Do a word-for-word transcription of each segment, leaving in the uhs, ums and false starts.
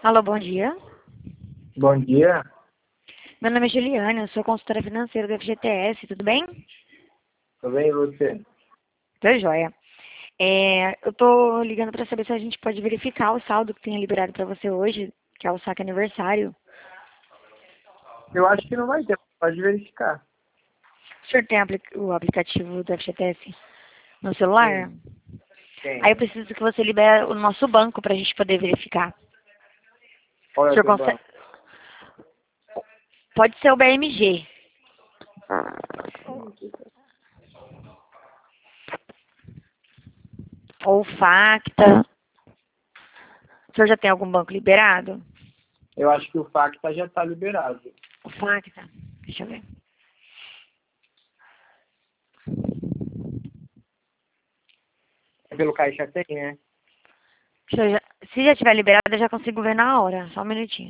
Alô, bom dia. Bom dia, Meu nome é Juliana, eu sou consultora financeira do F G T S, tudo bem? tudo bem e você? Tô joia. É, eu tô ligando para saber se a gente pode verificar o saldo que tenha liberado para você hoje, que é o saque aniversário. Eu acho que não vai ter, pode verificar. O senhor tem apli- o aplicativo do F G T S no celular? Sim, Aí eu tem. preciso que você libere o nosso banco para a gente poder verificar. Qual O é o senhor seu consegue? banco? Pode ser o B M G. Ou Facta. O senhor já tem algum banco liberado? Eu acho que o Facta já está liberado. O Facta? Deixa eu ver. É pelo Caixa Tem, né? Se, eu já, se já tiver liberado, eu já consigo ver na hora. Só um minutinho.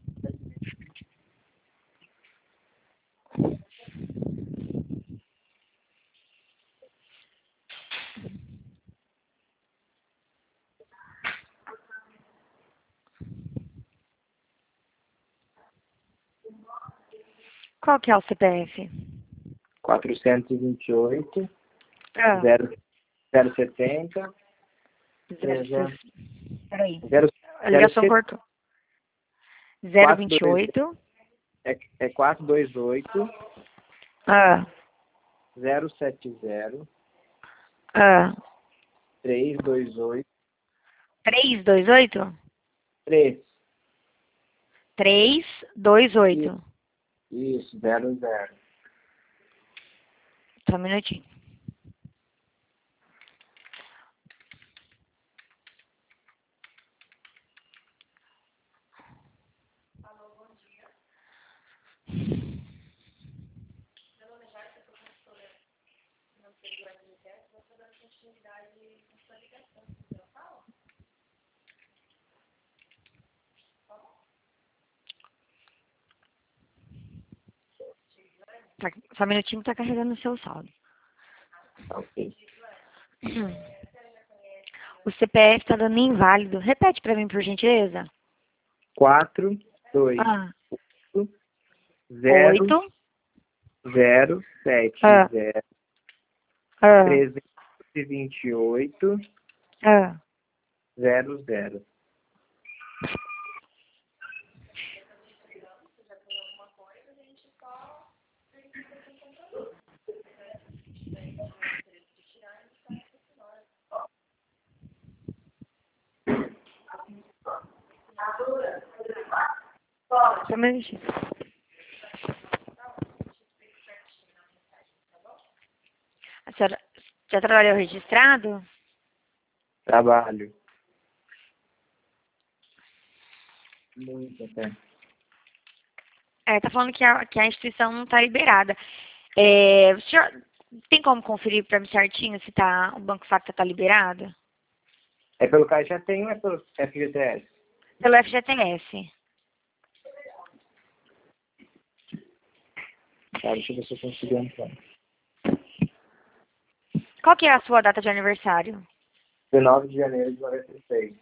Qual que é o C P F? quatrocentos e vinte e oito, Ah, zero setenta, zero trezentos, seis. Peraí. zero, A zero, ligação cortou. Zero vinte e quatrocentos e vinte e oito, oito. é, é quatrocentos e vinte e oito, Ah, zero setenta, ah. trezentos e vinte e oito, três dois oito? três. três dois Isso, oito. isso, zero zero. Só um minutinho. Tá, só um minutinho que tá carregando o seu saldo. Ok. O C P F tá dando inválido. Repete pra mim, por gentileza. quatro, dois, Ah, zero, oito. zero, sete, Ah, zero, ah, trezentos e vinte e oito, ah. zero, zero. Só um minutinho. A senhora já trabalhou registrado? Trabalho. Muito até. É, tá falando que a, que a instituição não tá liberada. É, o senhor tem como conferir pra mim certinho se tá, o Banco Facta tá liberado? É pelo Caixa Tem ou é pelo F G T S? Pelo F G T S. Tá, deixa eu ver se eu consigo entrar. Qual que é a sua data de aniversário? dezenove de janeiro de noventa e seis.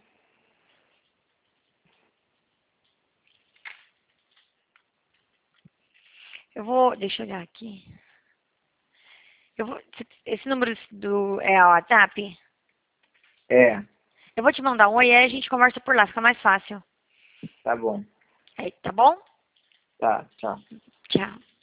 Eu vou, deixa eu olhar aqui. Eu vou, esse número do, é o WhatsApp? É, Eu vou te mandar um oi e aí a gente conversa por lá, fica mais fácil. tá bom. Aí, tá bom? Tá, tchau. Tchau.